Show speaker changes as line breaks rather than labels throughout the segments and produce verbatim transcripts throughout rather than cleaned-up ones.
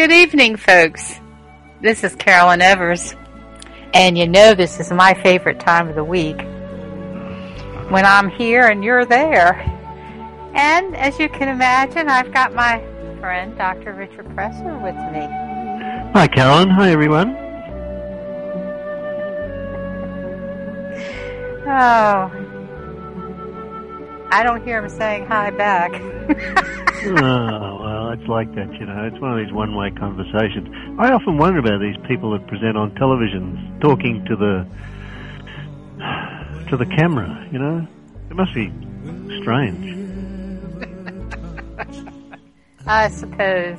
Good evening, folks. This is Carolyn Evers, and you know this is my favorite time of the week, when I'm here and you're there. And as you can imagine, I've got my friend, Doctor Richard Presser, with me.
Hi, Carolyn. Hi, everyone.
Oh, I don't hear him saying hi back.
Oh, well, it's like that, you know. It's one of these one-way conversations. I often wonder about these people that present on television talking to the to the camera, you know. It must be strange.
I suppose.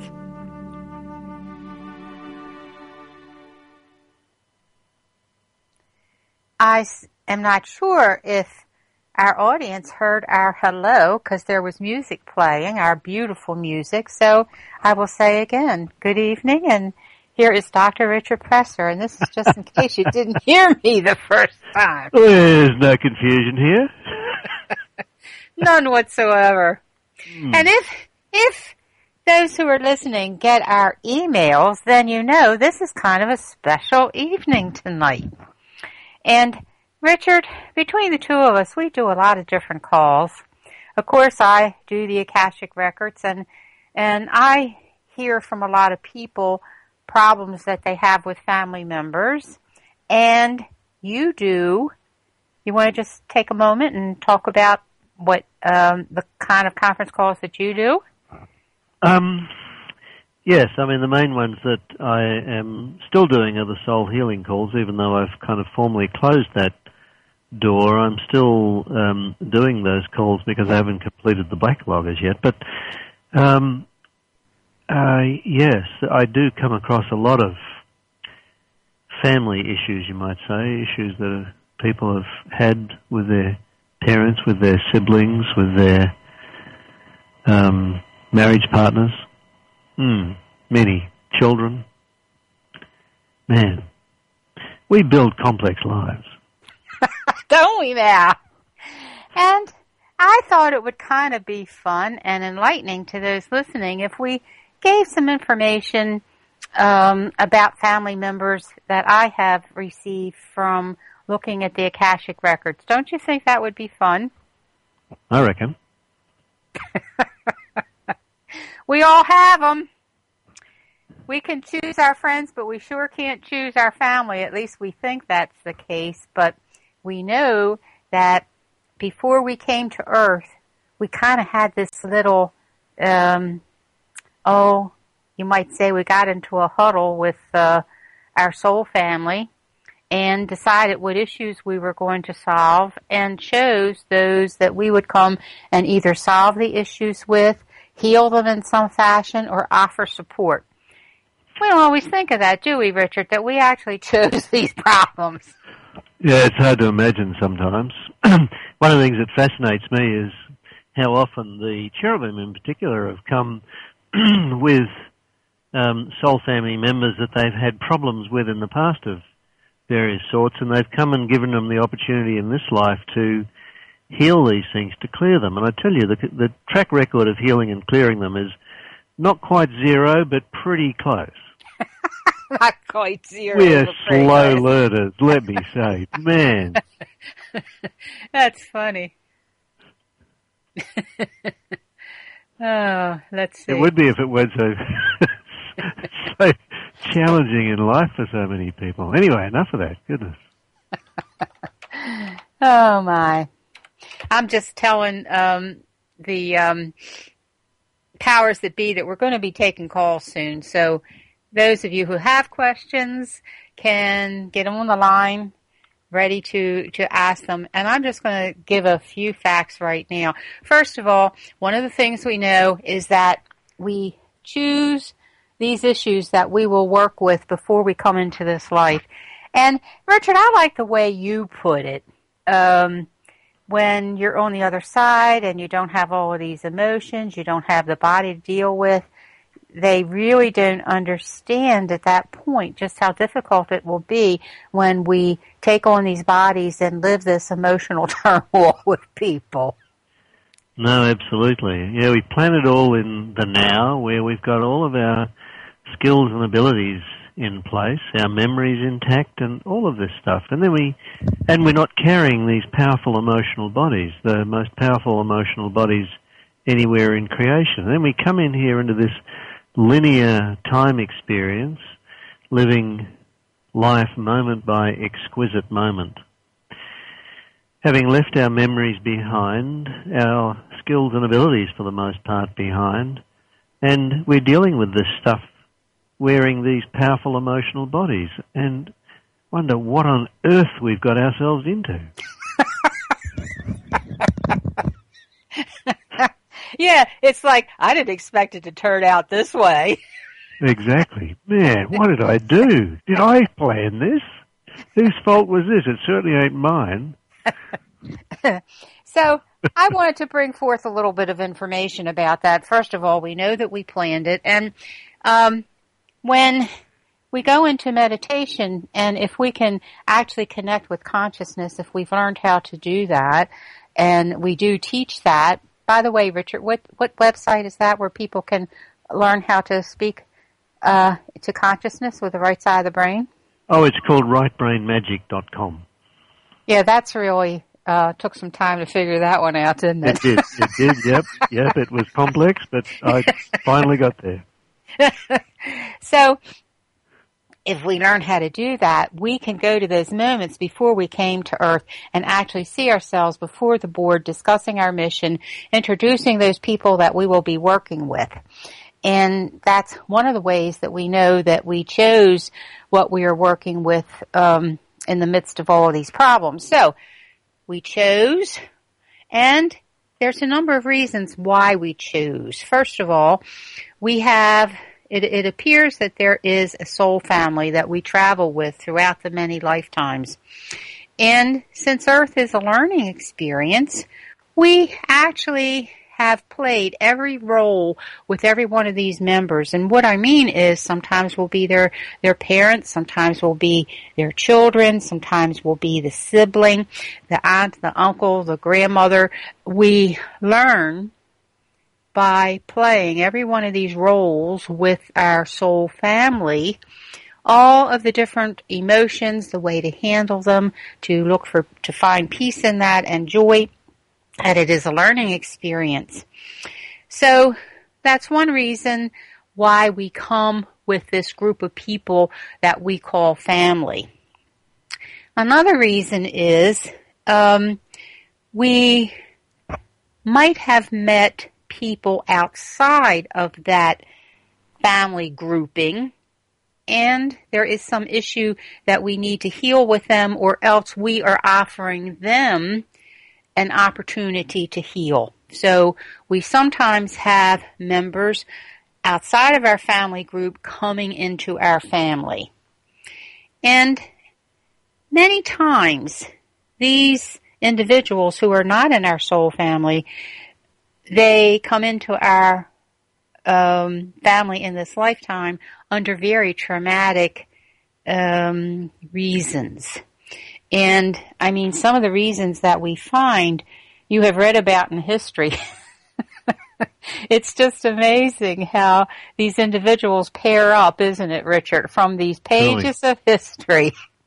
I am not sure if our audience heard our hello because there was music playing, our beautiful music. So I will say again, good evening, and here is Doctor Richard Presser, and this is just in case you didn't hear me the first time.
There's no confusion here.
None whatsoever. Hmm. And if if those who are listening get our emails, then you know this is kind of a special evening tonight. And Richard, between the two of us, we do a lot of different calls. Of course, I do the Akashic Records, and and I hear from a lot of people problems that they have with family members. And you do. You want to just take a moment and talk about what um, the kind of conference calls that you do?
Um, yes, I mean, the main ones that I am still doing are the soul healing calls, even though I've kind of formally closed that door. I'm still um, doing those calls because I haven't completed the backlog as yet. But um, uh, yes, I do come across a lot of family issues, you might say, issues that people have had with their parents, with their siblings, with their um, marriage partners, mm, many children. Man, we build complex lives.
Don't we now? And I thought it would kind of be fun and enlightening to those listening if we gave some information um, about family members that I have received from looking at the Akashic Records. Don't you think that would be fun?
I reckon.
We all have them. We can choose our friends, but we sure can't choose our family. At least we think that's the case, but we know that before we came to Earth, we kind of had this little, um, oh, you might say we got into a huddle with uh, our soul family and decided what issues we were going to solve and chose those that we would come and either solve the issues with, heal them in some fashion, or offer support. We don't always think of that, do we, Richard, that we actually chose these problems?
Yeah, it's hard to imagine sometimes. One of the things that fascinates me is how often the cherubim in particular have come with um, soul family members that they've had problems with in the past of various sorts, and they've come and given them the opportunity in this life to heal these things, to clear them. And I tell you, the, the track record of healing and clearing them is not quite zero, but pretty close.
Not quite zero.
We're slow learners, let me say. Man.
That's funny. Oh, let's see.
It would be if it weren't so, so challenging in life for so many people. Anyway, enough of that. Goodness.
Oh, my. I'm just telling um, the um, powers that be that we're going to be taking calls soon, so those of you who have questions can get them on the line, ready to, to ask them. And I'm just going to give a few facts right now. First of all, one of the things we know is that we choose these issues that we will work with before we come into this life. And, Richard, I like the way you put it. Um, when you're on the other side and you don't have all of these emotions, you don't have the body to deal with, they really don't understand at that point just how difficult it will be when we take on these bodies and live this emotional turmoil with people.
No, absolutely. Yeah, we plan it all in the now, where we've got all of our skills and abilities in place, our memories intact, and all of this stuff. And then we, and we're not carrying these powerful emotional bodies, the most powerful emotional bodies anywhere in creation. And then we come in here into this linear time experience, living life moment by exquisite moment. Having left our memories behind, our skills and abilities for the most part behind, and we're dealing with this stuff wearing these powerful emotional bodies, and wonder what on earth we've got ourselves into.
Yeah, it's like, I didn't expect it to turn out this way.
Exactly. Man, what did I do? Did I plan this? Whose fault was this? It certainly ain't mine.
So I wanted to bring forth a little bit of information about that. First of all, we know that we planned it. And um, when we go into meditation, and if we can actually connect with consciousness, if we've learned how to do that, and we do teach that. By the way, Richard, what, what website is that where people can learn how to speak uh, to consciousness with the right side of the brain?
Oh, it's called right brain magic dot com.
Yeah, that's really uh, took some time to figure that one out, didn't it?
It did. It did. Yep. Yep. It was complex, but I finally got there.
So, if we learn how to do that, we can go to those moments before we came to Earth and actually see ourselves before the board, discussing our mission, introducing those people that we will be working with. And that's one of the ways that we know that we chose what we are working with um, in the midst of all of these problems. So, we chose, and there's a number of reasons why we choose. First of all, we have, it, it appears that there is a soul family that we travel with throughout the many lifetimes. And since Earth is a learning experience, we actually have played every role with every one of these members. And what I mean is sometimes we'll be their, their parents, sometimes we'll be their children, sometimes we'll be the sibling, the aunt, the uncle, the grandmother. We learn by playing every one of these roles with our soul family, all of the different emotions, the way to handle them, to look for, to find peace in that and joy. And it is a learning experience. So that's one reason why we come with this group of people that we call family. Another reason is um, we might have met people outside of that family grouping, and there is some issue that we need to heal with them, or else we are offering them an opportunity to heal. So we sometimes have members outside of our family group coming into our family. And many times these individuals who are not in our soul family, they come into our um, family in this lifetime under very traumatic um, reasons. And, I mean, some of the reasons that we find you have read about in history. It's just amazing how these individuals pair up, isn't it, Richard, from these pages Truly. Of history.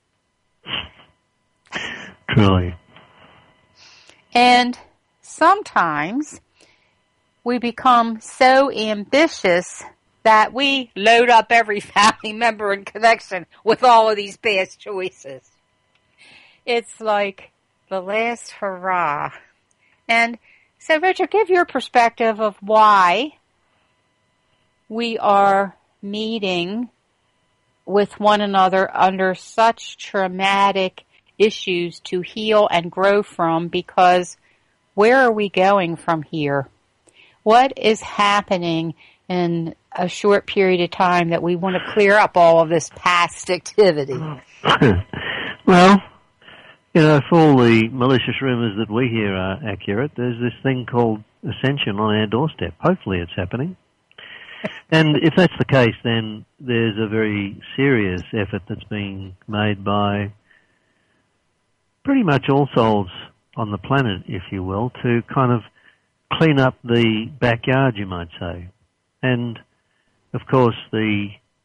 Truly.
And sometimes we become so ambitious that we load up every family member in connection with all of these past choices. It's like the last hurrah. And so, Richard, give your perspective of why we are meeting with one another under such traumatic issues to heal and grow from, because where are we going from here? What is happening in a short period of time that we want to clear up all of this past activity?
Well, you know, if all the malicious rumors that we hear are accurate, there's this thing called ascension on our doorstep. Hopefully it's happening. And if that's the case, then there's a very serious effort that's being made by pretty much all souls on the planet, if you will, to kind of clean up the backyard, you might say. And, of course, the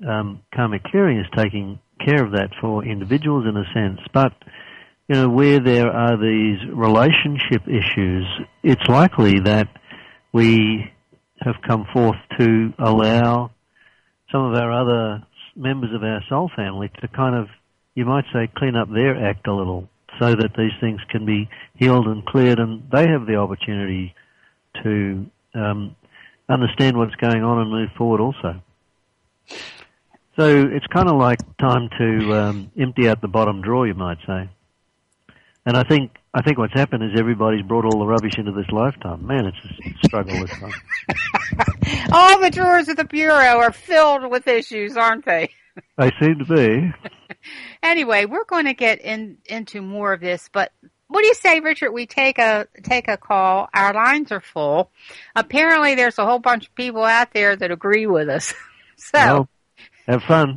um, karmic clearing is taking care of that for individuals in a sense, but you know, where there are these relationship issues, it's likely that we have come forth to allow some of our other members of our soul family to kind of, you might say, clean up their act a little so that these things can be healed and cleared, and they have the opportunity to um, understand what's going on and move forward also. So it's kind of like time to um, empty out the bottom drawer, you might say. And I think I think what's happened is everybody's brought all the rubbish into this lifetime. Man, it's a struggle this time.
All the drawers of the Bureau are filled with issues, aren't they?
They seem to be.
Anyway, we're going to get in, into more of this, but what do you say, Richard, we take a take a call? Our lines are full. Apparently there's a whole bunch of people out there that agree with us. So
well, have fun.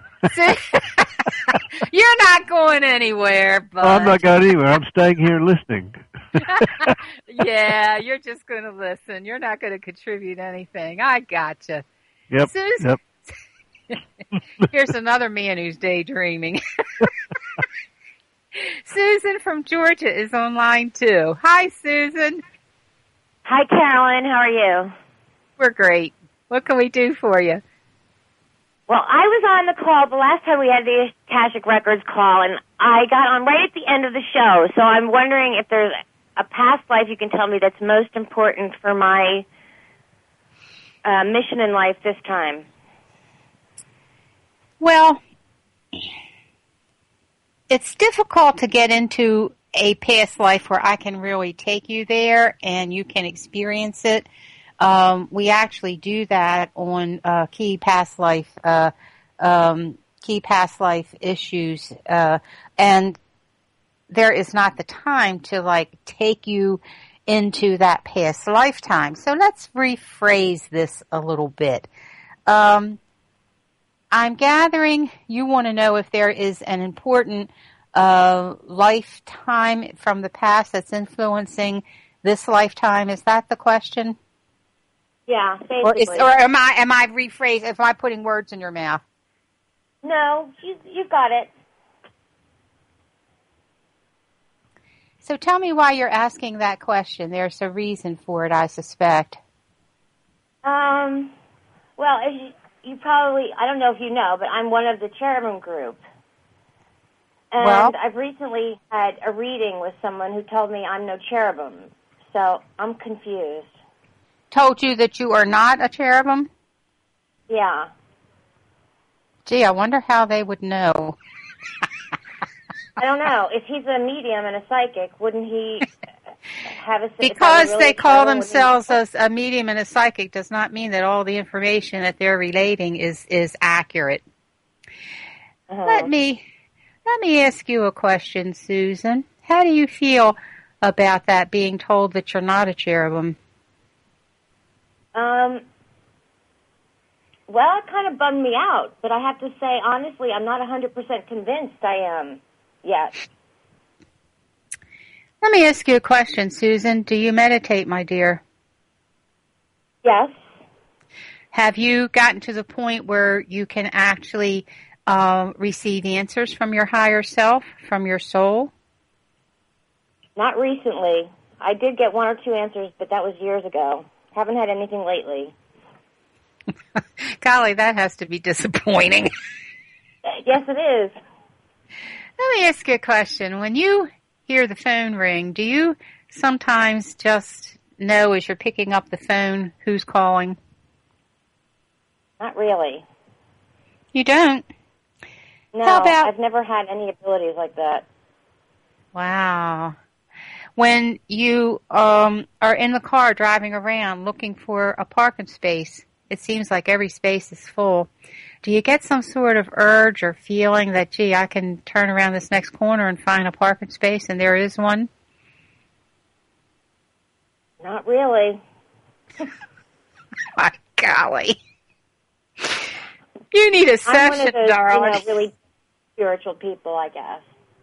You're not going anywhere, but
oh, I'm not going anywhere. I'm staying here listening.
Yeah, you're just going to listen. You're not going to contribute anything. I gotcha.
Yep.
Susan,
yep.
Here's another man who's daydreaming. Susan from Georgia is on line two. Hi, Susan.
Hi, Carolyn. How are you?
We're great. What can we do for you?
Well, I was on the call the last time we had the Akashic Records call, and I got on right at the end of the show. So I'm wondering if there's a past life you can tell me that's most important for my uh, mission in life this time.
Well, it's difficult to get into a past life where I can really take you there and you can experience it. Um, we actually do that on uh, key past life, uh, um, key past life issues, uh, and there is not the time to like take you into that past lifetime. So let's rephrase this a little bit. Um, I'm gathering you want to know if there is an important uh, lifetime from the past that's influencing this lifetime. Is that the question?
Yeah, basically.
Or, is, or am I am I rephrasing? Am I putting words in your mouth?
No, you you got it.
So tell me why you're asking that question. There's a reason for it, I suspect.
Um, well, as you, you probably, I don't know if you know, but I'm one of the cherubim group. And
well,
I've recently had a reading with someone who told me I'm no cherubim. So I'm confused.
Told you that you are not a cherubim?
Yeah.
Gee, I wonder how they would know.
I don't know. If he's a medium and a psychic, wouldn't he have a...
Because
really
they call
cherubim,
themselves as a medium and a psychic does not mean that all the information that they're relating is, is accurate.
Uh-huh.
Let me let me ask you a question, Susan. How do you feel about that, being told that you're not a cherubim?
Um, well, it kind of bummed me out, but I have to say, honestly, I'm not one hundred percent convinced I am yet.
Let me ask you a question, Susan. Do you meditate, my dear?
Yes.
Have you gotten to the point where you can actually uh, receive answers from your higher self, from your soul?
Not recently. I did get one or two answers, but that was years ago. Haven't had anything lately.
Golly, that has to be disappointing.
Yes, it is.
Let me ask you a question. When you hear the phone ring, do you sometimes just know as you're picking up the phone who's calling?
Not really.
You don't?
No,
How about,
I've never had any abilities like that.
Wow. When you um, are in the car driving around looking for a parking space, it seems like every space is full. Do you get some sort of urge or feeling that, gee, I can turn around this next corner and find a parking space, and there is one?
Not really.
My golly. You need a session,
I'm one of those,
darling.
you know, really spiritual people, I guess.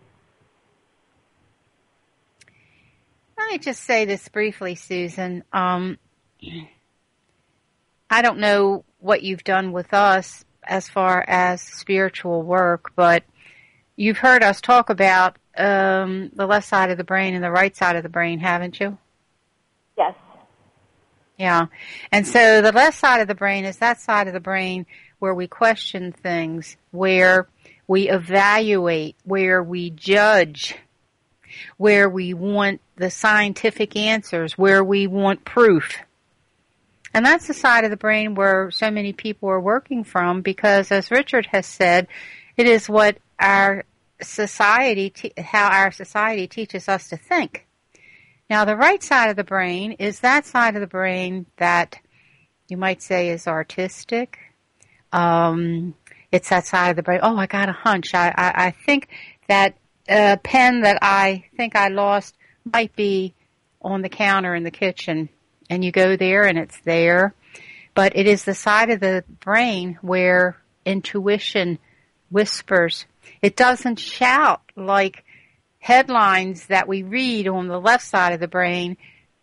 Let me just say this briefly, Susan. Um, I don't know what you've done with us as far as spiritual work, but you've heard us talk about um, the left side of the brain and the right side of the brain, haven't you?
Yes.
Yeah. And so the left side of the brain is that side of the brain where we question things, where we evaluate, where we judge, where we want the scientific answers, where we want proof. And that's the side of the brain where so many people are working from because, as Richard has said, it is what our society, te- how our society teaches us to think. Now, the right side of the brain is that side of the brain that you might say is artistic. Um, it's that side of the brain. Oh, I got a hunch. I, I, I think that uh, pen that I think I lost might be on the counter in the kitchen. And you go there and it's there. But it is the side of the brain where intuition whispers. It doesn't shout like headlines that we read on the left side of the brain.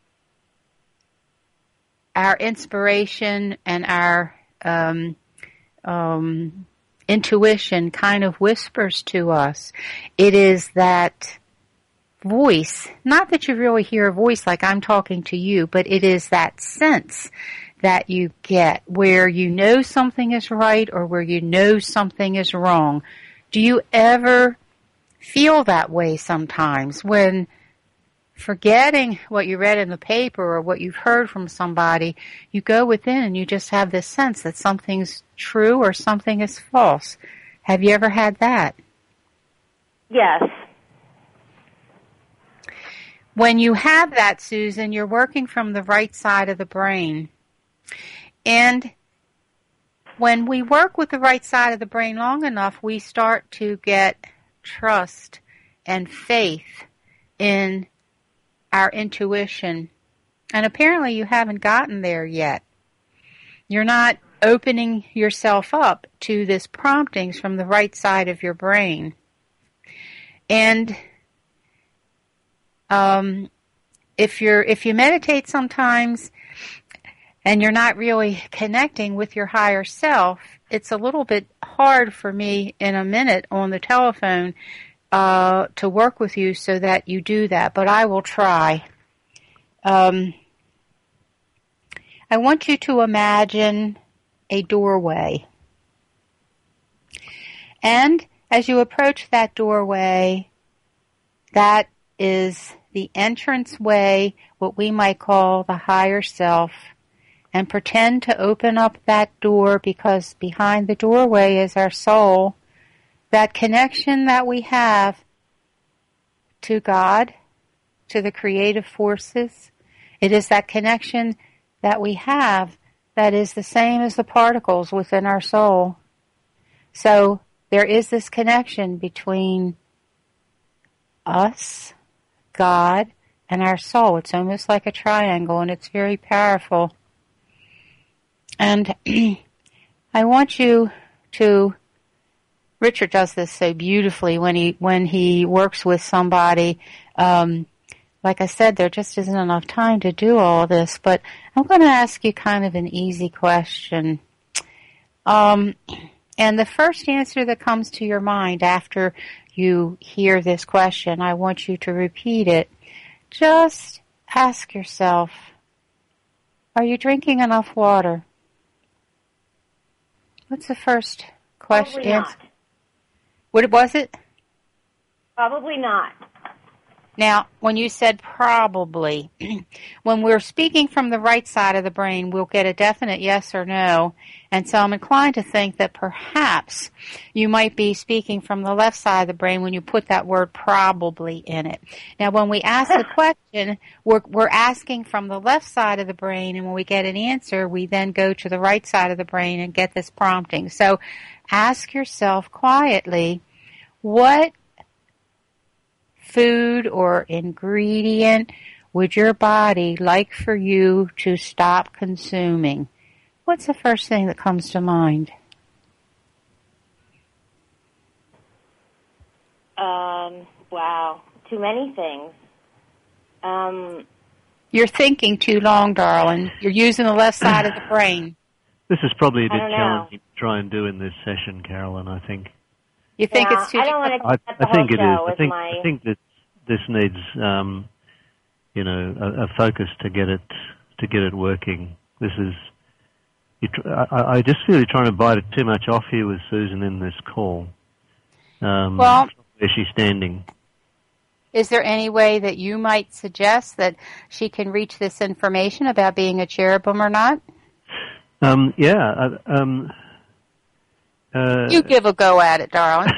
Our inspiration and our um, um, intuition kind of whispers to us. It is that voice, not that you really hear a voice like I'm talking to you, but it is that sense that you get where you know something is right or where you know something is wrong. Do you ever feel that way sometimes when forgetting what you read in the paper or what you've heard from somebody, you go within and you just have this sense that something's true or something is false? Have you ever had that?
Yes.
When you have that, Susan, you're working from the right side of the brain. And when we work with the right side of the brain long enough, we start to get trust and faith in our intuition. And apparently you haven't gotten there yet. You're not opening yourself up to this promptings from the right side of your brain. And Um, if you're, if you meditate sometimes and you're not really connecting with your higher self, it's a little bit hard for me in a minute on the telephone, uh, to work with you so that you do that, but I will try. Um, I want you to imagine a doorway. And as you approach that doorway, that is the entrance way, what we might call the higher self, and pretend to open up that door because behind the doorway is our soul, that connection that we have to God, to the creative forces. It is that connection that we have that is the same as the particles within our soul. So there is this connection between us, God, and our soul. It's almost like a triangle, and it's very powerful. And I want you to, Richard does this so beautifully when he when he works with somebody. Um, like I said, there just isn't enough time to do all this, but I'm going to ask you kind of an easy question. Um, and the first answer that comes to your mind after you hear this question, I want you to repeat it. Just ask yourself, are you drinking enough water? What's the first question?
Probably not.
What was it?
Probably not.
Now, when you said probably, when we're speaking from the right side of the brain, we'll get a definite yes or no. And so I'm inclined to think that perhaps you might be speaking from the left side of the brain when you put that word probably in it. Now, when we ask the question, we're, we're asking from the left side of the brain, and when we get an answer, we then go to the right side of the brain and get this prompting. So ask yourself quietly, what food or ingredient would your body like for you to stop consuming? What's the first thing that comes to mind?
Um, wow, too many things. Um,
You're thinking too long, darling. You're using the left side of the brain.
This is probably a
I
bit
don't know.
challenging to try and do in this session, Carolyn, I think.
You think
yeah,
it's too
I don't want to
I,
cut the
I think
whole
it is.
show
I
with
think,
my...
I think that this needs, um, you know, a, a focus to get it to get it working. This is, you tr- I, I just feel you're trying to bite it too much off here with Susan in this call. Um,
Well,
where she's standing.
is there any way that you might suggest that she can reach this information about being a cherubim or not?
Um, yeah. Uh, um, uh,
You give a go at it, darling.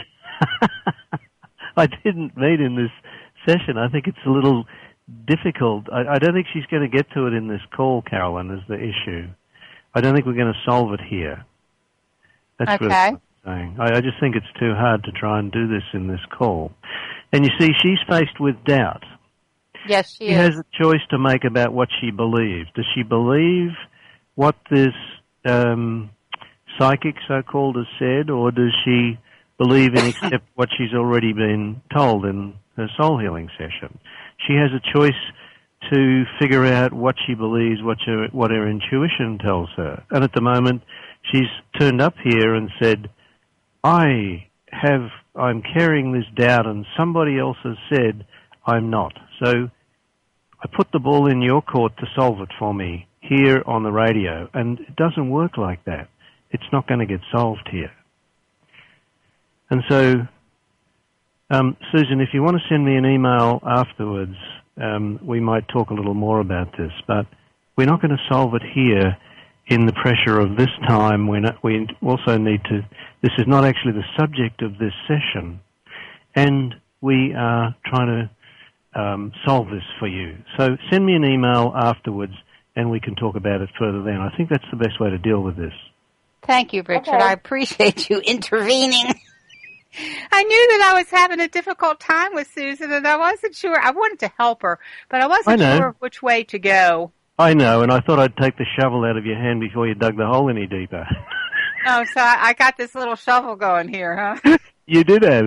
I didn't meet in this session. I think it's a little difficult. I, I don't think she's going to get to it in this call, Carolyn, is the issue. I don't think we're going to solve it here. That's
Okay.
what I'm saying. I, I just think it's too hard to try and do this in this call. And you see, she's faced with doubt.
Yes, she,
She
is.
has a choice to make about what she believes. Does she believe what this um, psychic, so-called, has said, or does she believe and accept what she's already been told in her soul healing session? She has a choice to figure out what she believes, what her, what her intuition tells her. And at the moment, she's turned up here and said, I have, I'm carrying this doubt and somebody else has said I'm not. So I put the ball in your court to solve it for me here on the radio. And it doesn't work like that. It's not going to get solved here. And so, um, Susan, if you want to send me an email afterwards, um, we might talk a little more about this. But we're not going to solve it here in the pressure of this time. When we also need to, this is not actually the subject of this session. And we are trying to um, solve this for you. So send me an email afterwards and we can talk about it further then. I think that's the best way to deal with this.
Thank you, Richard.
Okay.
I appreciate you intervening. I knew that I was having a difficult time with Susan, and I wasn't sure. I wanted to help her, but I wasn't
I know.
sure which way to go.
I know, and I thought I'd take the shovel out of your hand before you dug the hole any deeper.
Oh, so I, I got this little shovel going here, huh?
You did have.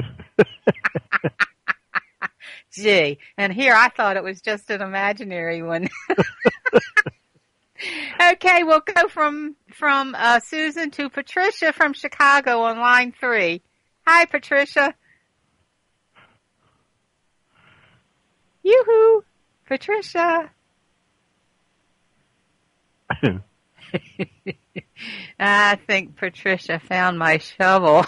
Gee, and here I thought it was just an imaginary one. Okay, we'll go from from uh, Susan to Patricia from Chicago on line three. Hi, Patricia. Yoo-hoo, Patricia. I think Patricia found my shovel.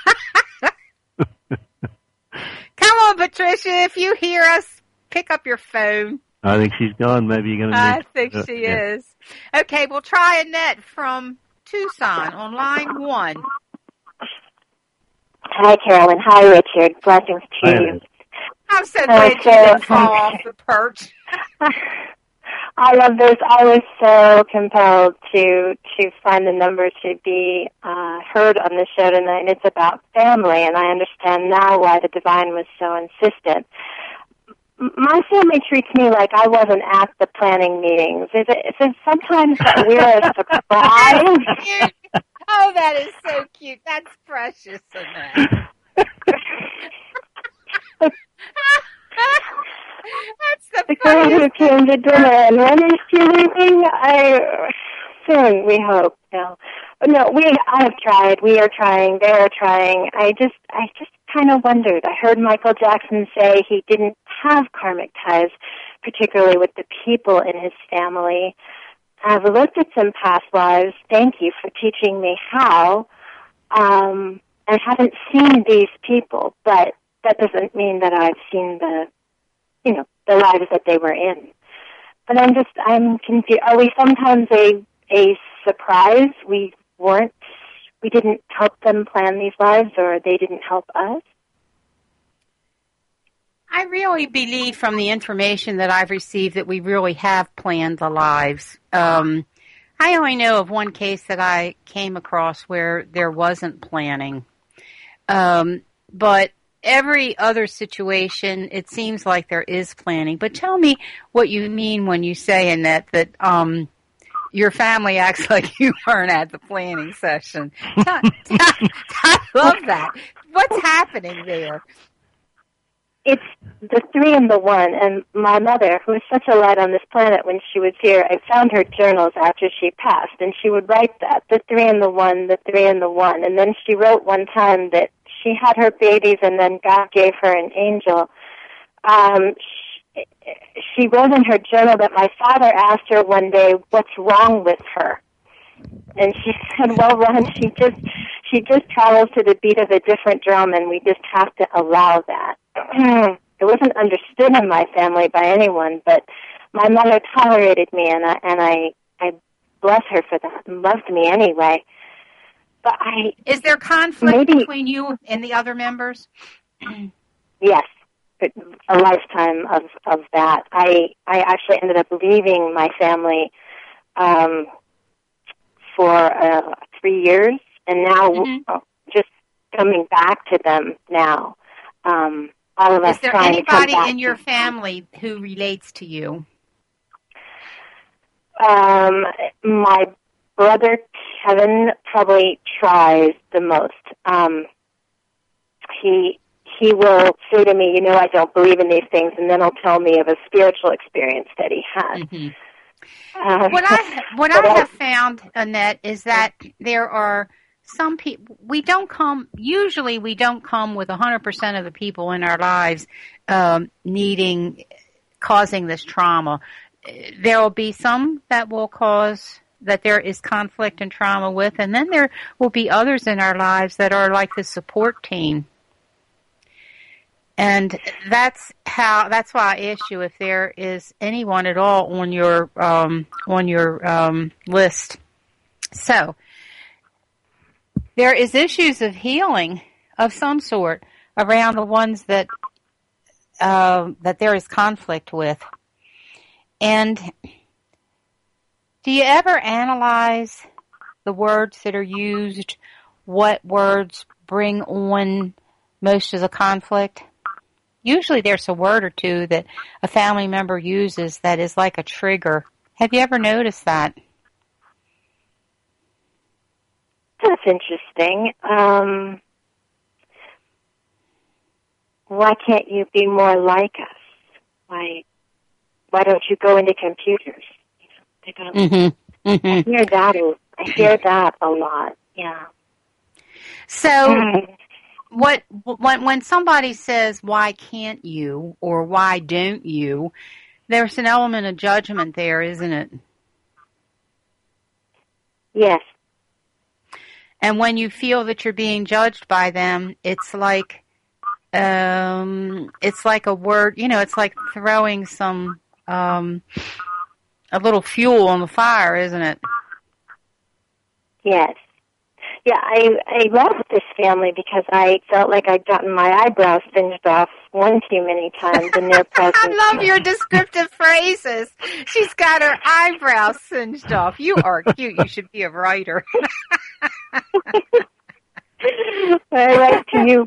Come on, Patricia, if you hear us, pick up your phone.
I think she's gone. Maybe you're going to
I
need
think
to,
she
yeah.
is. Okay, we'll try Annette from Tucson on line one.
Hi, Carolyn. Hi, Richard. Blessings to
Hi,
you.
Annette.
I'm so
Uh,
glad you
so-
didn't fall off the perch.
I love this. I was so compelled to to find the number to be uh, heard on the show tonight. And it's about family, and I understand now why the divine was so insistent. M- My family treats me like I wasn't at the planning meetings. Is it, is it sometimes that we're a surprise?
Cute. Oh, that is so cute. That's precious, Annette. That's the
The girl who
funniest.
came to dinner, and when is she leaving? I soon, we hope. No, no, we. I have tried. We are trying. They are trying. I just, I just kind of wondered. I heard Michael Jackson say he didn't have karmic ties, particularly with the people in his family. I've looked at some past lives. Thank you for teaching me how. Um, I haven't seen these people, but that doesn't mean that I've seen the, you know, the lives that they were in. But I'm just, I'm confused. Are we sometimes a, a surprise? We weren't, we didn't help them plan these lives, or they didn't help us?
I really believe from the information that I've received that we really have planned the lives. Um, I only know of one case that I came across where there wasn't planning. Um, but every other situation, it seems like there is planning. But tell me what you mean when you say, Annette, that um, your family acts like you weren't at the planning session. I love that. What's happening there?
it's the three and the one. And my mother, who was such a light on this planet when she was here, I found her journals after she passed, and she would write that, the three and the one, the three and the one. And then she wrote one time that she had her babies and then God gave her an angel. Um, she, she wrote in her journal that my father asked her one day, what's wrong with her? And she said, well, Ron, she just, she just travels to the beat of a different drum, and we just have to allow that. It wasn't understood in my family by anyone, but my mother tolerated me, and I, and I, I bless her for that, and loved me anyway. But I...
Is there conflict
maybe,
between you and the other members?
Yes, a lifetime of, of that. I, I actually ended up leaving my family um, for uh, three years, and now mm-hmm. just coming back to them now. Um, all of us
Is there
trying
anybody
to come back
in your
to
family who relates to you?
Um, my brother Kevin probably tries the most. Um, he he will say to me, you know, I don't believe in these things, and then he'll tell me of a spiritual experience that he had.
Mm-hmm.
Uh,
what I what I have found, Annette, is that there are some people, we don't come, usually we don't come with one hundred percent of the people in our lives um, needing, causing this trauma. There will be some that will cause, that there is conflict and trauma with, and then there will be others in our lives that are like the support team. And that's how, that's why I asked you if there is anyone at all on your, um, on your um, list. So, there is issues of healing of some sort around the ones that uh, that there is conflict with. And do you ever analyze the words that are used? What words bring on most of the conflict? Usually there's a word or two that a family member uses that is like a trigger. Have you ever noticed that?
That's interesting. Um, why can't you be more like us? Why Why don't you go into computers? You know,
mm-hmm. Mm-hmm.
I hear that. I hear that a lot. Yeah.
So, mm. what when when somebody says, "Why can't you?" or "Why don't you?" there's an element of judgment there, isn't it?
Yes.
And when you feel that you're being judged by them, it's like, um, it's like a word, you know, it's like throwing some, um, a little fuel on the fire, isn't it?
Yes. Yeah, I I left this family because I felt like I'd gotten my eyebrows singed off one too many times in their presence.
I love your descriptive phrases. She's got her eyebrows singed off. You are cute. You should be a writer.
I write to you.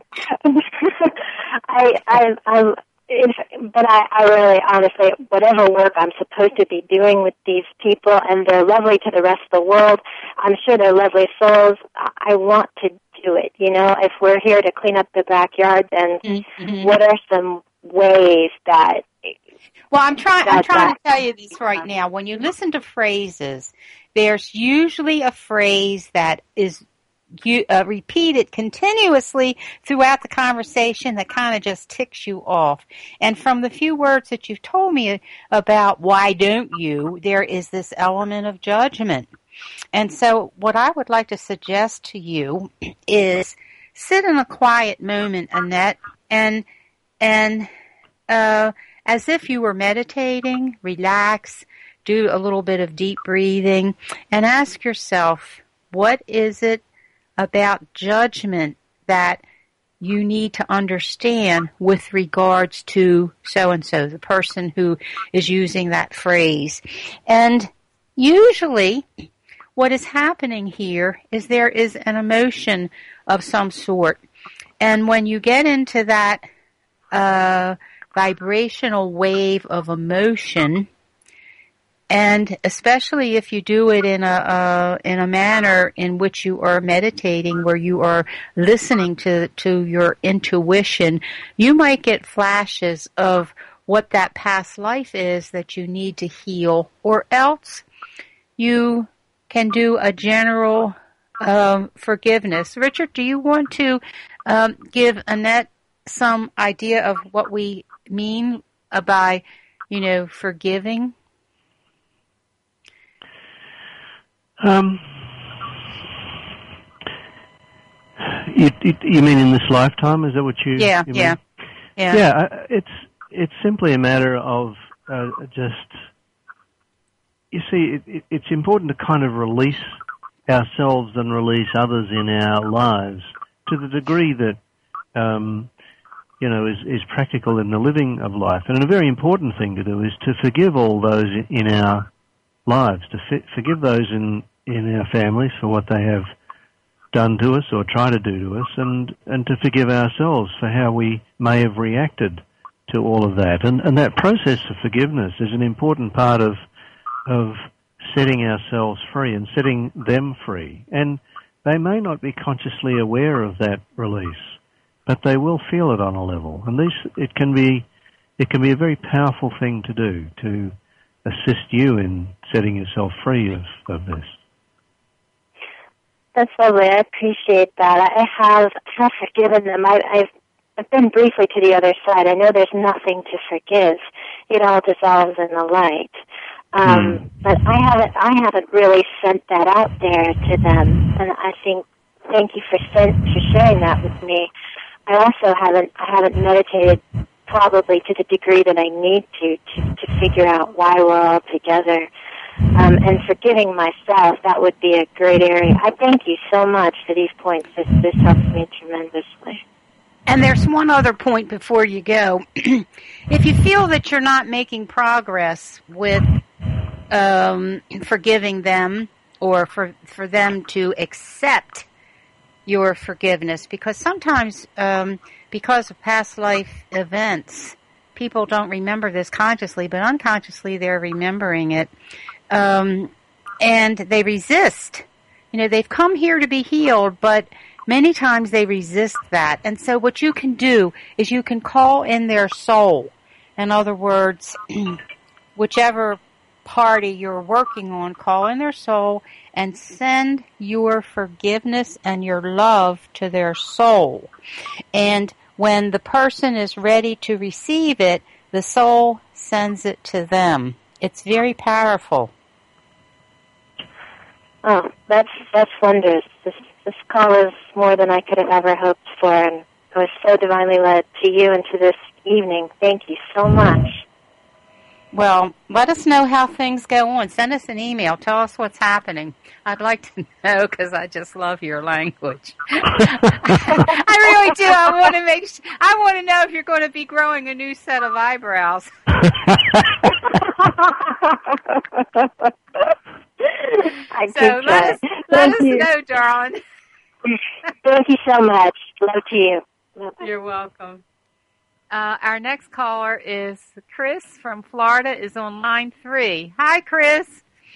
I I I. If, but I, I really, honestly, whatever work I'm supposed to be doing with these people, and they're lovely to the rest of the world, I'm sure they're lovely souls, I want to do it, you know? If we're here to clean up the backyard, then mm-hmm. what are some ways that...
Well, I'm trying. I'm trying to tell you this right now. When you listen to phrases, there's usually a phrase that is you uh, repeated continuously throughout the conversation that kind of just ticks you off. And from the few words that you've told me about why don't you, there is this element of judgment. And so what I would like to suggest to you is sit in a quiet moment, Annette, and and uh, as if you were meditating, relax, do a little bit of deep breathing, and ask yourself, what is it about judgment that you need to understand with regards to so-and-so, the person who is using that phrase. And usually what is happening here is there is an emotion of some sort. And when you get into that uh, vibrational wave of emotion, And especially if you do it in a uh, in a manner in which you are meditating, where you are listening to to your intuition, you might get flashes of what that past life is that you need to heal, or else you can do a general um, forgiveness. Richard, do you want to um, give Annette some idea of what we mean by, you know, forgiving?
Um, you, you, you mean in this lifetime? Is that what you?
Yeah,
you
yeah,
mean?
yeah.
Yeah, I- it's it's simply a matter of uh, just. You see, it, it, it's important to kind of release ourselves and release others in our lives to the degree that um, you know is is practical in the living of life. And a very important thing to do is to forgive all those in our lives, to fi- forgive those in, in our families for what they have done to us or try to do to us, and, and to forgive ourselves for how we may have reacted to all of that. And, and that process of forgiveness is an important part of, of setting ourselves free and setting them free. And they may not be consciously aware of that release, but they will feel it on a level. And this, it can be, it can be a very powerful thing to do, to assist you in setting yourself free of, of this.
That's lovely. I appreciate that. I have, have forgiven them. I, I've I've been briefly to the other side. I know there's nothing to forgive. It all dissolves in the light. Um, mm. But I haven't I haven't really sent that out there to them. And I think thank you for sent, for sharing that with me. I also haven't I haven't meditated probably to the degree that I need to, to, to figure out why we're all together. Um, and forgiving myself, that would be a great area. I thank you so much for these points. This, this helps me tremendously.
And there's one other point before you go. If you feel that you're not making progress with um, forgiving them, or for, for them to accept your forgiveness, because sometimes um, because of past life events, people don't remember this consciously, but unconsciously they're remembering it, um, and they resist. You know, they've come here to be healed, but many times they resist that. And so what you can do is you can call in their soul. In other words, whichever party you're working on, call in their soul and send your forgiveness and your love to their soul. And when the person is ready to receive it, the soul sends it to them. It's very powerful.
Oh, that's that's wondrous. This this call is more than I could have ever hoped for, and I was so divinely led to you and to this evening. Thank you so much.
Well, let us know how things go on. Send us an email. Tell us what's happening. I'd like to know, because I just love your language. I really do. I want to make. Sh- I want to know if you're going to be growing a new set of eyebrows.
I
so let us let us
you.
know, darling.
Thank you so much. Love to you.
You're welcome. Uh, our next caller is Chris from Florida, is on line three. Hi, Chris.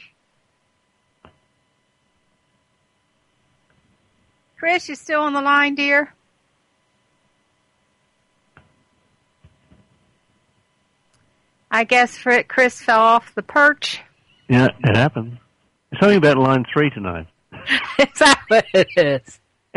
Chris, you still on the line, dear? I guess Chris fell off the perch.
Yeah, it happens. It's only about line three tonight.
Is that what it is?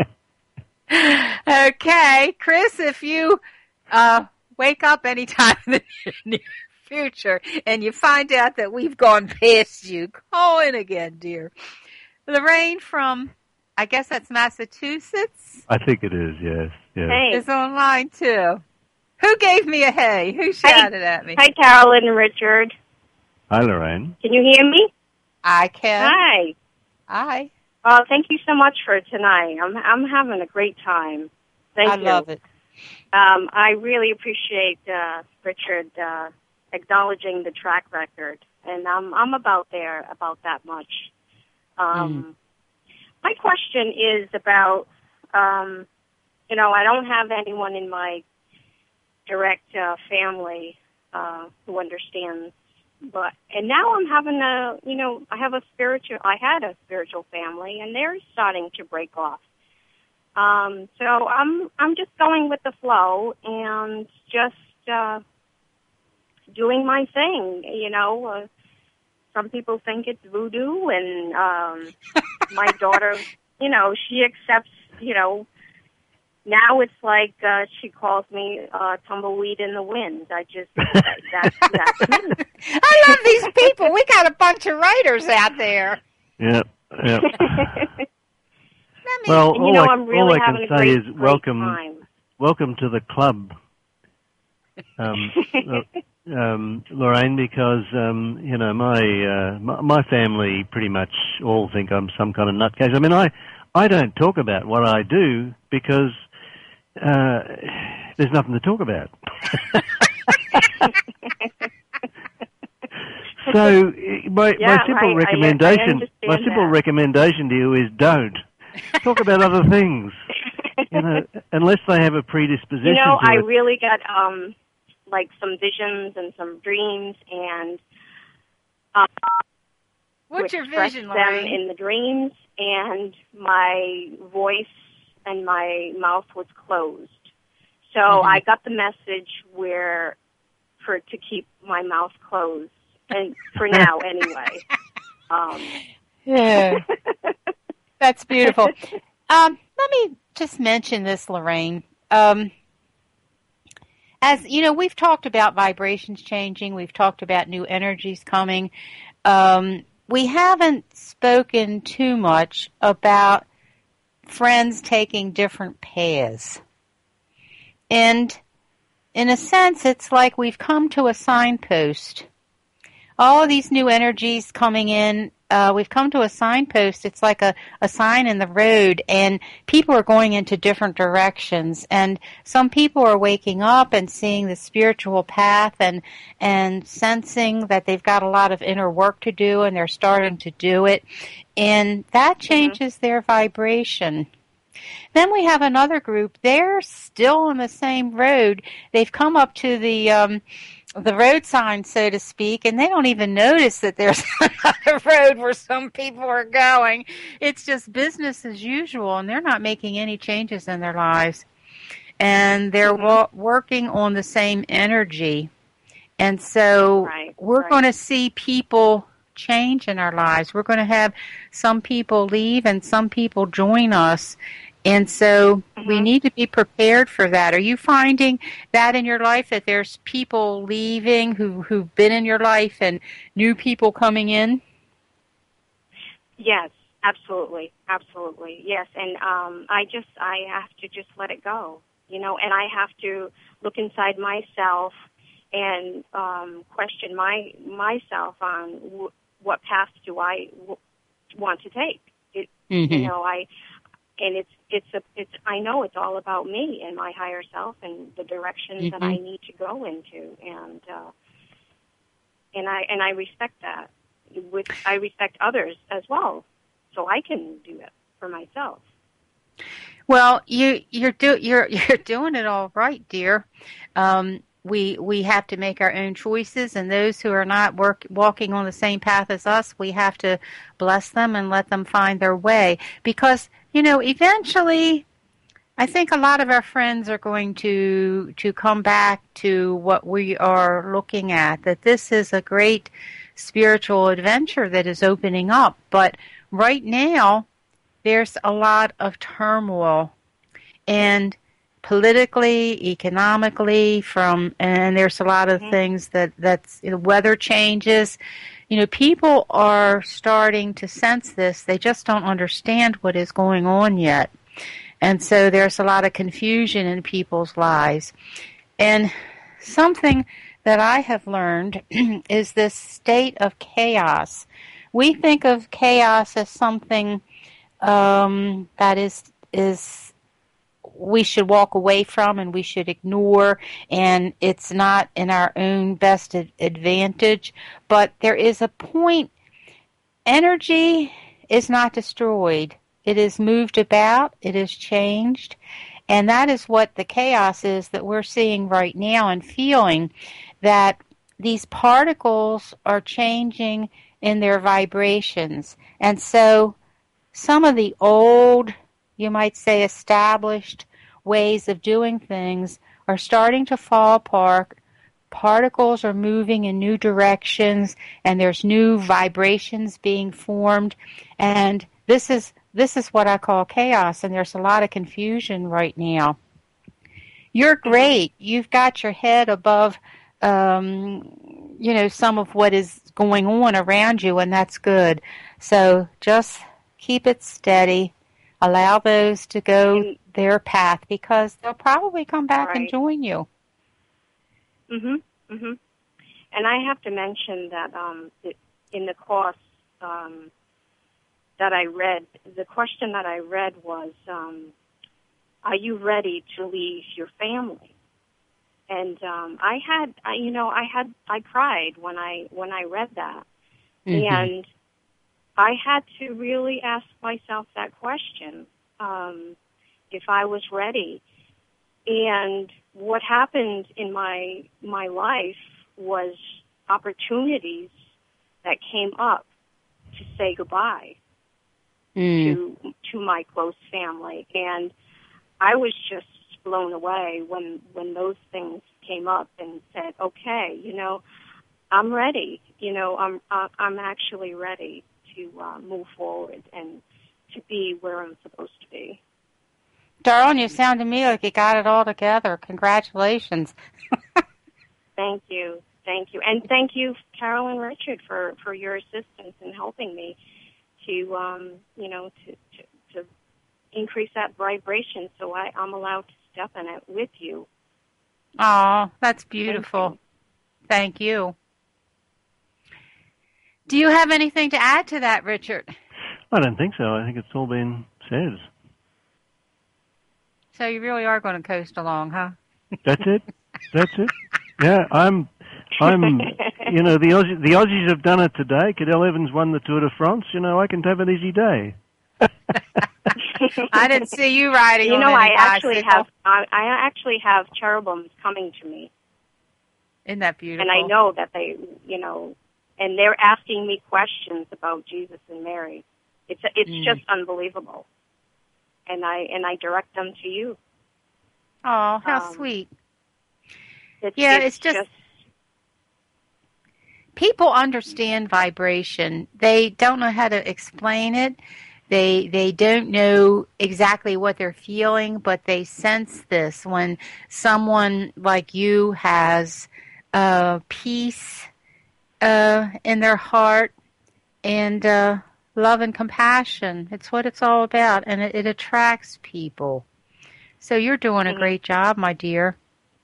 Okay, Chris, if you uh, wake up anytime in the near future and you find out that we've gone past you, call in again, dear. Lorraine from, I guess that's Massachusetts?
I think it is, yes. yes.
Hey.
Is on line two. Who gave me a hey? Who shouted
hi,
at me?
Hi, Carolyn and Richard.
Hi, Lorraine.
Can you hear me?
I can.
Hi.
Hi.
Uh, thank you so much for tonight. I'm I'm having a great time. Thank
I
you.
I love it.
Um, I really appreciate uh, Richard uh, acknowledging the track record, and I'm I'm about there about that much. Um, mm. My question is about, um, you know, I don't have anyone in my direct uh, family uh, who understands
but and now I'm having a, you know, I have a spiritual, I had a spiritual family, and they're starting to break off. Um, so I'm I'm just going with the flow and just uh, doing my thing. You know, uh, some people think it's voodoo, and um, my daughter, you know, she accepts. You know, now it's like uh, she calls me uh, tumbleweed in the wind. I just that, that's that's me.
I love these people. We got a bunch of writers out there.
Yeah, yeah.
I mean,
Well,
and,
all
you know,
I,
I'm really
all I
having
can
a
say
great,
is
great
welcome,
time.
welcome to the club, um, uh, um, Lorraine. Because um, you know my, uh, my my family pretty much all think I'm some kind of nutcase. I mean, I I don't talk about what I do because uh, there's nothing to talk about. So my,
Yeah,
my simple
I- I-
recommendation,
I
my simple
that.
recommendation to you is don't talk about other things. You know, unless they have a predisposition.
You know,
to
I
it.
really got um, like some visions and some dreams, and uh,
what's
to
your
express
vision,
them
Lorraine?
in the dreams, and my voice and my mouth was closed. So
Mm-hmm.
I got the message where for to keep my mouth closed, and for now anyway. Um,
Yeah, that's beautiful. Um, let me just mention this, Lorraine. Um, as you know, we've talked about vibrations changing. We've talked about new energies coming. Um, we haven't spoken too much about friends taking different paths. And in a sense, it's like we've come to a signpost. All of these new energies coming in, uh, we've come to a signpost. It's like a, a sign in the road, and people are going into different directions. And some people are waking up and seeing the spiritual path and and sensing that they've got a lot of inner work to do, and they're starting to do it. And that changes mm-hmm. their vibration. Then we have another group. They're still on the same road. They've come up to the um, the road sign, so to speak, and they don't even notice that there's another road where some people are going. It's just business as usual, and they're not making any changes in their lives. And they're mm-hmm. wa- working on the same energy. And so
right,
we're
right.
going to see people change in our lives. We're going to have some people leave and some people join us. And so mm-hmm. we need to be prepared for that. Are you finding that in your life, that there's people leaving who, who've been in your life and new people coming in?
Yes, absolutely. Absolutely. Yes. And um, I just, I have to just let it go, you know, and I have to look inside myself and um, question my myself on w- what path do I w- want to take. It, mm-hmm. You know, I... And it's it's a it's I know it's all about me and my higher self and the directions mm-hmm. that I need to go into, and uh, and I and I respect that. With I respect others as well, so I can do it for myself.
Well, you you're do you're you're doing it all right, dear. Um, we we have to make our own choices, and those who are not work, walking on the same path as us, we have to bless them and let them find their way, because. You know, eventually, I think a lot of our friends are going to to come back to what we are looking at, that this is a great spiritual adventure that is opening up. But right now, there's a lot of turmoil, and politically, economically, from and there's a lot of mm-hmm. things that that's you know, weather changes. You know, people are starting to sense this. They just don't understand what is going on yet. And so there's a lot of confusion in people's lives. And something that I have learned is this state of chaos. We think of chaos as something um, that is is we should walk away from and we should ignore, and it's not in our own best advantage. But there is a point. Energy is not destroyed. It is moved about. It is changed. And that is what the chaos is that we're seeing right now and feeling, that these particles are changing in their vibrations. And so some of the old, you might say, established ways of doing things are starting to fall apart. Particles are moving in new directions, and there's new vibrations being formed. And this is this is what I call chaos, and there's a lot of confusion right now. You're great. You've got your head above, um, you know, some of what is going on around you, and that's good. So just keep it steady. Allow those to go their path, because they'll probably come back
right.
and join you.
Mhm. Mhm. And I have to mention that um, in the course um, that I read, the question that I read was, um, "Are you ready to leave your family?" And um, I had, I, you know, I had, I cried when I when I read that, mm-hmm. and I had to really ask myself that question, um, if I was ready. And what happened in my my life was opportunities that came up to say goodbye mm. to to my close family, and I was just blown away when when those things came up and said, "Okay, you know, I'm ready. You know, I'm I'm actually ready to uh, move forward and to be where I'm supposed to be."
Darlene, you sound to me like you got it all together. Congratulations.
Thank you. Thank you. And thank you, Carol and Richard, for, for your assistance in helping me to, um, you know, to, to, to increase that vibration so I, I'm allowed to step in it with you.
Oh, that's beautiful. Thank you. Thank you. Do you have anything to add to that, Richard?
I don't think so. I think it's all been said.
So you really are going to coast along, huh?
That's it. That's it. Yeah, I'm, I'm, you know, the Aussie, the Aussies have done it today. Cadel Evans won the Tour de France. You know, I can have an easy day.
I didn't see you riding.
You
on
know, I
any
actually
bicycle.
have, I, I actually have cherubims coming to me.
Isn't that beautiful?
And I know that they, you know, and they're asking me questions about Jesus and Mary. It's it's mm. just unbelievable. And I and I direct them to you.
Oh, how
um,
sweet!
It's,
yeah,
it's,
it's just,
just
people understand vibration. They don't know how to explain it. They they don't know exactly what they're feeling, but they sense this when someone like you has uh, peace uh, in their heart and uh, love and compassion. It's what it's all about, and it, it attracts people. So you're doing a mm-hmm. great job, my dear.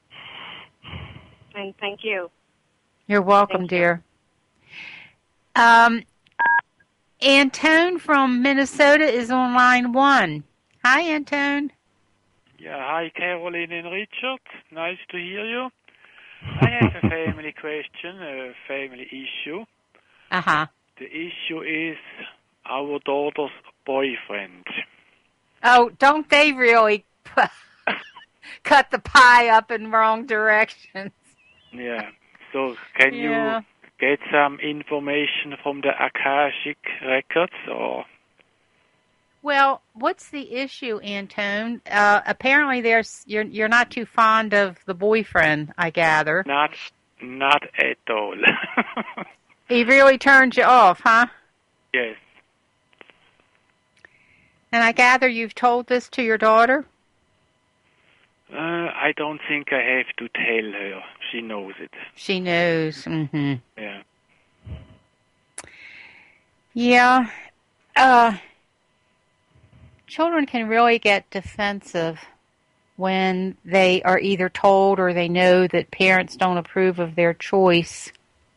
And thank you.
You're welcome,
thank
dear. You. Um, Antone from Minnesota is on line one. Hi, Antone.
Yeah, hi, Caroline and Richard. Nice to hear you. I have a family question, a family issue.
Uh-huh.
The issue is our daughter's boyfriend.
Oh, don't they really cut the pie up in wrong directions?
Yeah. So can
yeah.
you get some information from the Akashic records, or?
Well, what's the issue, Antone? Uh, apparently, there's you're you're not too fond of the boyfriend, I gather.
Not, not at all.
He really turned you off, huh?
Yes.
And I gather you've told this to your daughter?
Uh, I don't think I have to tell her. She knows it.
She knows. Mm-hmm.
Yeah.
Yeah. Uh, children can really get defensive when they are either told or they know that parents don't approve of their choice.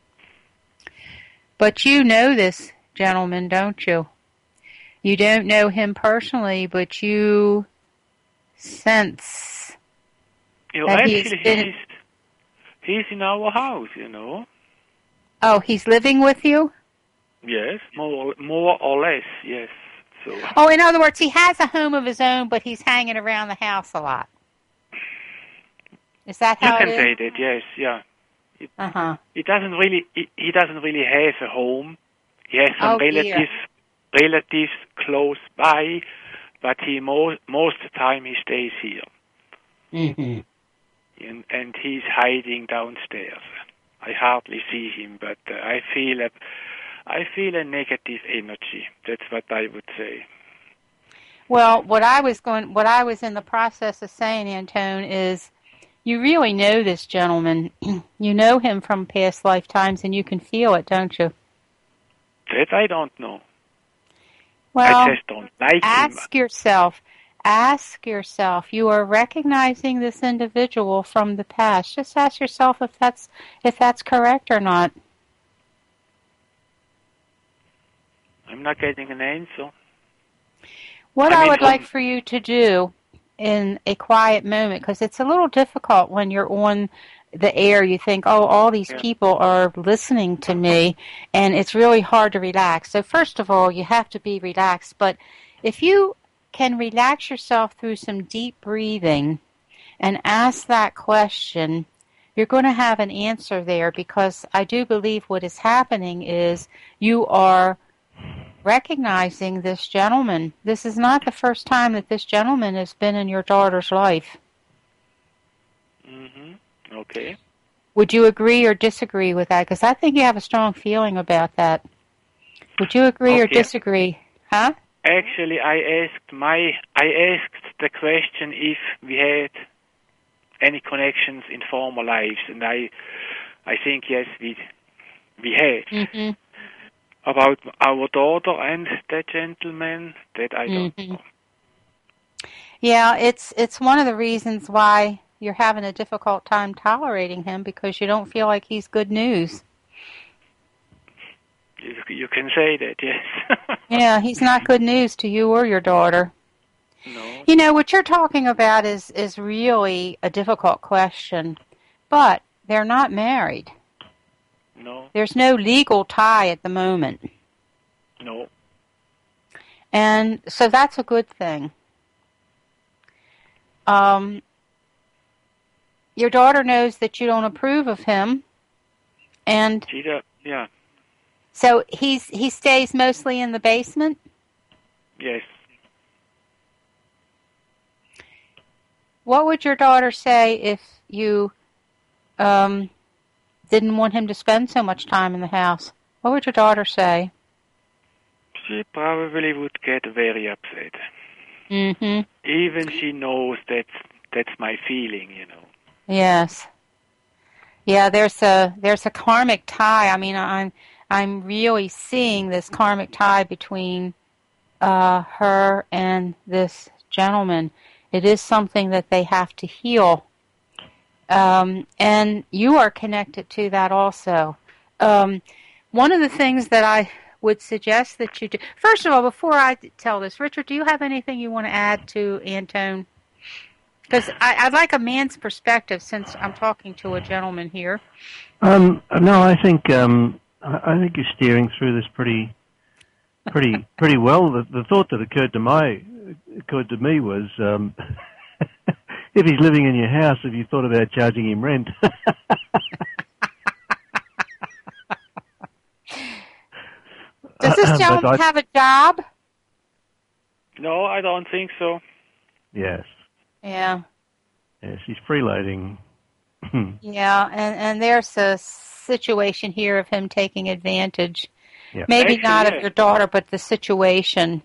But you know this gentleman, don't you? You don't know him personally, but you sense
you know,
that
actually,
he's been...
he's, he's in our house, you know.
Oh, he's living with you?
Yes, more, more or less, yes. So.
Oh, in other words, he has a home of his own, but he's hanging around the house a lot. Is that how
you can
it is?
say that, yes, yeah. It,
Uh-huh.
he doesn't really he, he doesn't really have a home. He has some
Oh, dear.
relatives relatives close by, but he most most of the time he stays here.
Mm-hmm.
And, and he's hiding downstairs. I hardly see him, but uh, I feel a, I feel a negative energy. That's what I would say.
Well, what I was going, what I was in the process of saying, Antone, is you really know this gentleman. You know him from past lifetimes, and you can feel it, don't you?
That I don't know.
Well,
I just don't like
ask
him.
yourself. Ask yourself. You are recognizing this individual from the past. Just ask yourself if that's if that's correct or not.
I'm not getting an answer.
What
I
I,
mean,
would
from-
like for you to do in a quiet moment, because it's a little difficult when you're on the air. You think, oh, all these
Yeah.
people are listening to me, and it's really hard to relax. So first of all, you have to be relaxed. But if you can relax yourself through some deep breathing and ask that question, you're going to have an answer there, because I do believe what is happening is you are recognizing this gentleman. This is not the first time that this gentleman has been in your daughter's life.
Mm-hmm. Okay.
Would you agree or disagree with that? Because I think you have a strong feeling about that. Would you agree or
Okay.
disagree? Huh?
Actually, I asked my I asked the question if we had any connections in former lives, and I I think yes, we we had.
Mm-hmm.
About our daughter and that gentleman, that I don't
Mm-hmm.
know.
Yeah, it's it's one of the reasons why you're having a difficult time tolerating him, because you don't feel like he's good news.
You, you can say that, yes.
Yeah, he's not good news to you or your daughter.
No.
You know, what you're talking about is, is really a difficult question, but they're not married.
No.
There's no legal tie at the moment.
No.
And so that's a good thing. Um, your daughter knows that you don't approve of him, and
She does, yeah.
so he's he stays mostly in the basement?
Yes.
What would your daughter say if you um, didn't want him to spend so much time in the house? What would your daughter say?
She probably would get very upset.
Mm-hmm.
Even she knows that that's my feeling, you know.
Yes. Yeah, there's a there's a karmic tie. I mean, I'm I'm really seeing this karmic tie between uh, her and this gentleman. It is something that they have to heal, um, and you are connected to that also. Um, one of the things that I would suggest that you do. First of all, before I tell this, Richard, do you have anything you want to add to Antone? Because I'd like a man's perspective, since I'm talking to a gentleman here.
Um, no, I think um, I, I think you're steering through this pretty, pretty, pretty well. The, the thought that occurred to my occurred to me was, um, if he's living in your house, have you thought about charging him rent?
Does this gentleman have a job?
No, I don't think so.
Yes.
Yeah.
Yes, he's freeloading.
Yeah, and, and there's a situation here of him taking advantage.
Yeah.
Maybe
Actually,
not
yeah.
of your daughter, but the situation.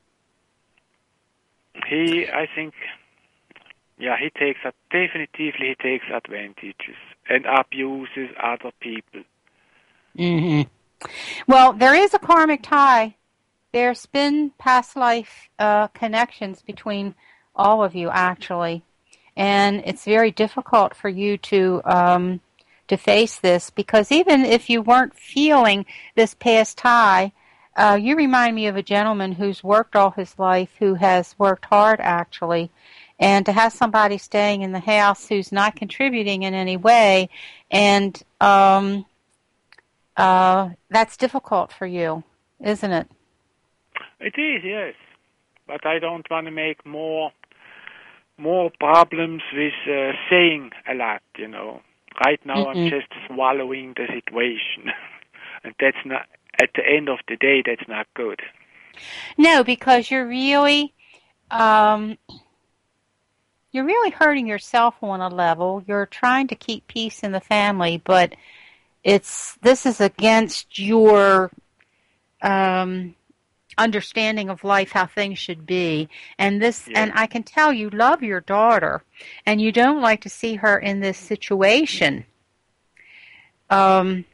He, I think, yeah, he takes, definitively he takes advantages and abuses other people.
Mm-hmm. Well, there is a karmic tie. There's been past life uh, connections between all of you, actually. And it's very difficult for you to um, to face this, because even if you weren't feeling this past tie, uh, you remind me of a gentleman who's worked all his life, who has worked hard, actually. And to have somebody staying in the house who's not contributing in any way, and um, uh, that's difficult for you, isn't it?
It is, yes. But I don't want to make more more problems with uh, saying a lot, you know. Right now,
Mm-mm.
I'm just swallowing the situation, and that's not. At the end of the day, that's not good.
No, because you're really, um, you're really hurting yourself on a level. You're trying to keep peace in the family, but it's this is against your um, understanding of life, how things should be. And this,
Yeah.
and I can tell you love your daughter, and you don't like to see her in this situation. Um,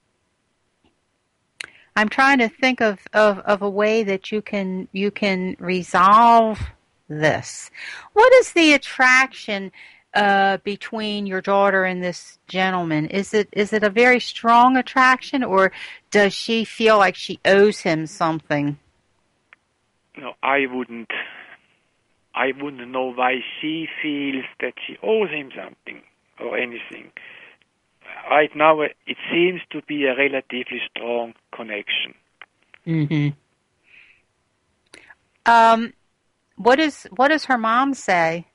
I'm trying to think of, of, of a way that you can you can resolve this. What is the attraction uh, between your daughter and this gentleman? Is it is it a very strong attraction, or does she feel like she owes him something?
No, I wouldn't. I wouldn't know why she feels that she owes him something or anything. Right now, it seems to be a relatively strong connection.
Mm-hmm. Um, what is what does her mom say?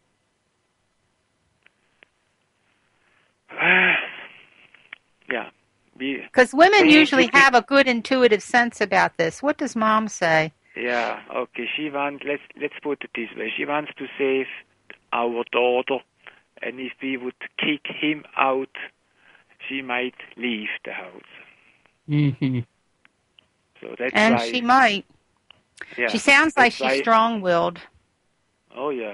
Uh, yeah,
because women usually have a good intuitive sense about this. What does mom say?
Yeah, okay. She wants. Let's let's put it this way. She wants to save our daughter, and if we would kick him out, she might leave the house.
Mm-hmm.
So that's
and
why.
she might.
Yeah,
she sounds like she's
why,
strong-willed.
Oh yeah.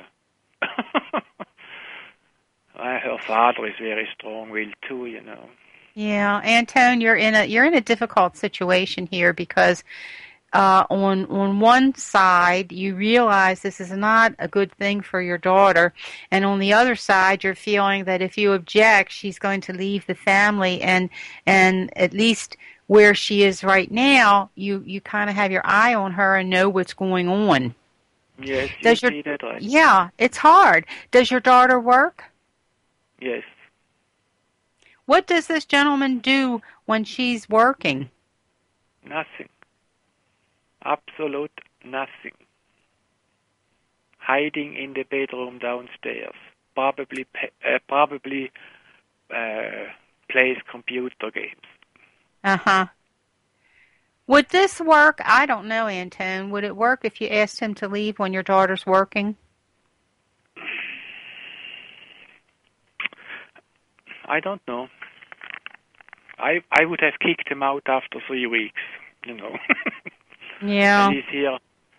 Her father is very strong-willed too, you know.
Yeah, Antone, you're in a you're in a difficult situation here because uh, on on one side you realize this is not a good thing for your daughter, and on the other side you're feeling that if you object, she's going to leave the family, and and at least where she is right now, you you kind of have your eye on her and know what's going on.
Yes, you
Does your,
see that right.
Yeah, it's hard. Does your daughter work?
Yes.
What does this gentleman do when she's working?
Nothing. Absolute nothing. Hiding in the bedroom downstairs. Probably, uh, probably uh, plays computer games.
Uh-huh. Would this work? I don't know, Antone. Would it work if you asked him to leave when your daughter's working?
I don't know. I I would have kicked him out after three weeks, you know.
Yeah.
And he's here.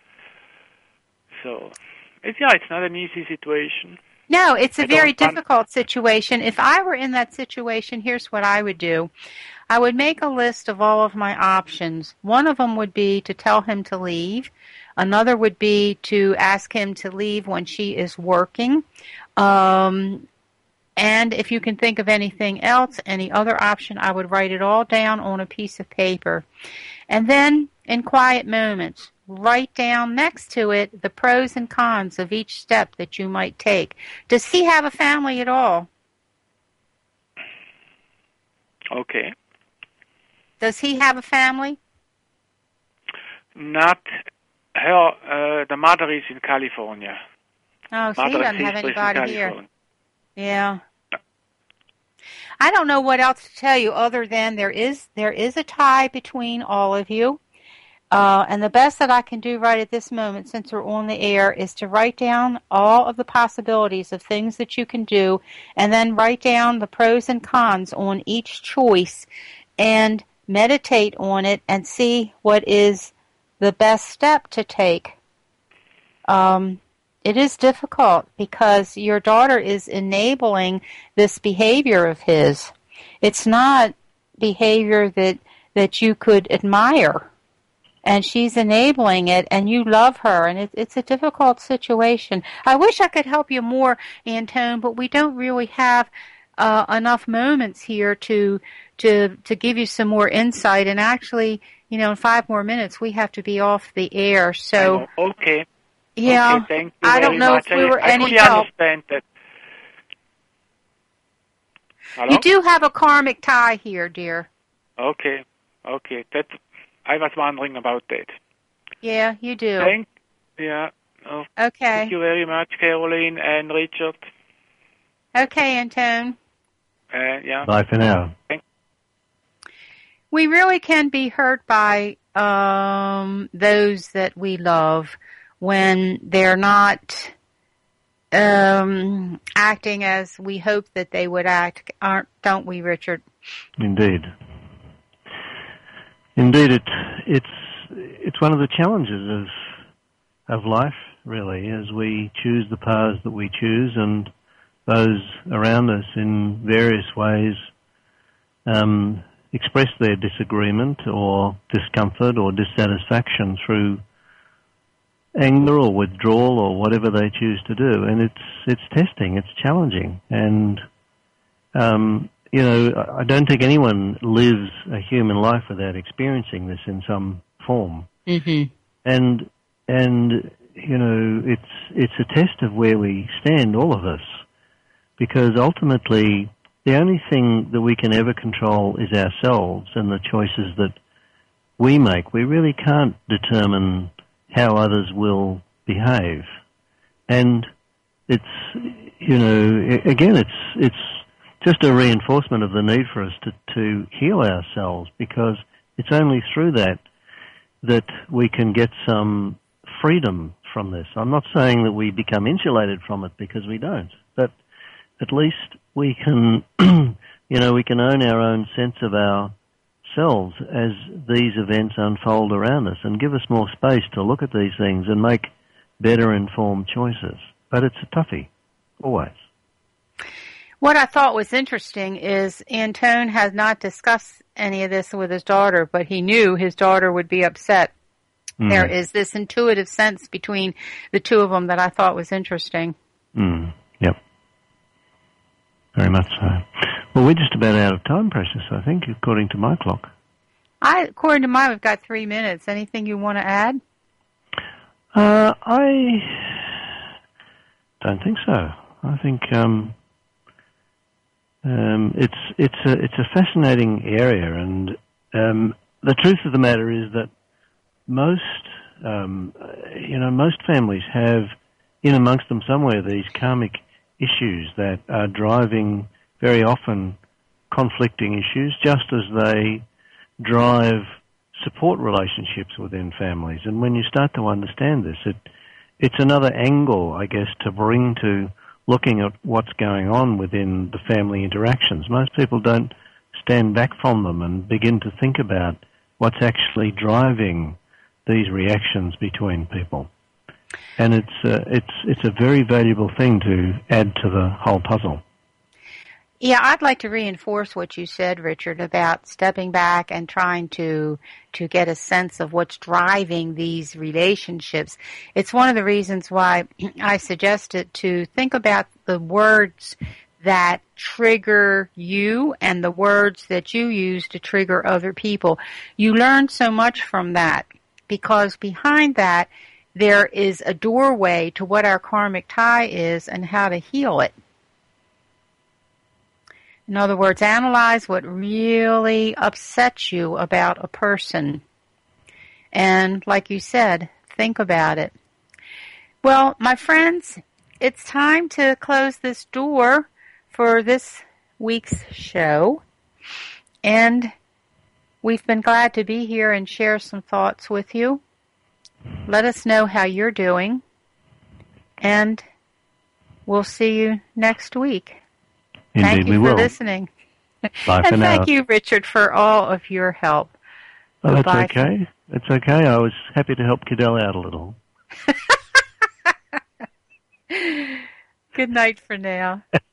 So, it's, yeah, it's not an easy situation.
No, it's a
I
very
don't
difficult situation. If I were in that situation, here's what I would do. I would make a list of all of my options. One of them would be to tell him to leave. Another would be to ask him to leave when she is working. Um, and if you can think of anything else, any other option, I would write it all down on a piece of paper. And then, in quiet moments, write down next to it the pros and cons of each step that you might take. Does he have a family at all?
Okay.
Does he have a family?
Not her. Uh, the mother is in California.
Oh, so
mother
he doesn't have anybody here. Yeah. I don't know what else to tell you other than there is there is a tie between all of you. Uh, and the best that I can do right at this moment, since we're on the air, is to write down all of the possibilities of things that you can do, and then write down the pros and cons on each choice, and meditate on it and see what is the best step to take. Um, it is difficult because your daughter is enabling this behavior of his. It's not behavior that, that you could admire. And she's enabling it, and you love her, and it, it's a difficult situation. I wish I could help you more, Antone, but we don't really have uh, enough moments here to to to give you some more insight. And actually, you know, in five more minutes, we have to be off the air. So,
okay,
yeah,
okay, thank you
I
very
don't know
much.
if we were
I, I
any
fully
help.
understand that. Hello?
You do have a karmic tie here, dear.
Okay, okay, that. I was wondering about that.
Yeah, you do.
Thank, yeah. Oh,
okay.
Thank you very much, Caroline and Richard.
Okay, Antone.
Uh, yeah.
Bye for now.
Thank-
We really can be hurt by um, those that we love when they're not um, acting as we hope that they would act, aren't, don't we, Richard?
Indeed. Indeed, it, it's it's one of the challenges of of life, really, as we choose the paths that we choose, and those around us in various ways um, express their disagreement or discomfort or dissatisfaction through anger or withdrawal or whatever they choose to do. And it's it's testing, it's challenging. And, um, you know, I don't think anyone lives a human life without experiencing this in some form.
Mm-hmm.
And, and you know, it's it's a test of where we stand, all of us, because ultimately the only thing that we can ever control is ourselves and the choices that we make. We really can't determine how others will behave. And it's, you know, again, it's it's just a reinforcement of the need for us to, to heal ourselves, because it's only through that that we can get some freedom from this. I'm not saying that we become insulated from it, because we don't, but at least we can, you know, we can own our own sense of ourselves as these events unfold around us, and give us more space to look at these things and make better informed choices. But it's a toughie, always.
What I thought was interesting is Antone has not discussed any of this with his daughter, but he knew his daughter would be upset. Mm. There is this intuitive sense between the two of them that I thought was interesting.
Mm. Yep. Very much so. Well, we're just about out of time, Precious, I think, according to my clock.
I, according to mine, we've got three minutes. Anything you want to add?
Uh, I don't think so. I think um, um, it's it's a it's a fascinating area, and um, the truth of the matter is that most um, you know most families have in amongst them somewhere these karmic issues that are driving very often conflicting issues, just as they drive support relationships within families. And when you start to understand this, it it's another angle, I guess, to bring to looking at what's going on within the family interactions. Most people don't stand back from them and begin to think about what's actually driving these reactions between people. And it's uh, it's it's a very valuable thing to add to the whole puzzle.
Yeah, I'd like to reinforce what you said, Richard, about stepping back and trying to to get a sense of what's driving these relationships. It's one of the reasons why I suggested to think about the words that trigger you and the words that you use to trigger other people. You learn so much from that, because behind that there is a doorway to what our karmic tie is and how to heal it. In other words, analyze what really upsets you about a person. And like you said, think about it. Well, my friends, it's time to close this door for this week's show. And we've been glad to be here and share some thoughts with you. Let us know how you're doing. And we'll see you next week.
Indeed,
thank you
we
for
will.
listening.
Bye
and
for now.
thank you, Richard, for all of your help.
Oh, that's
Goodbye.
okay. That's okay. I was happy to help Cadell out a little.
Good night for now.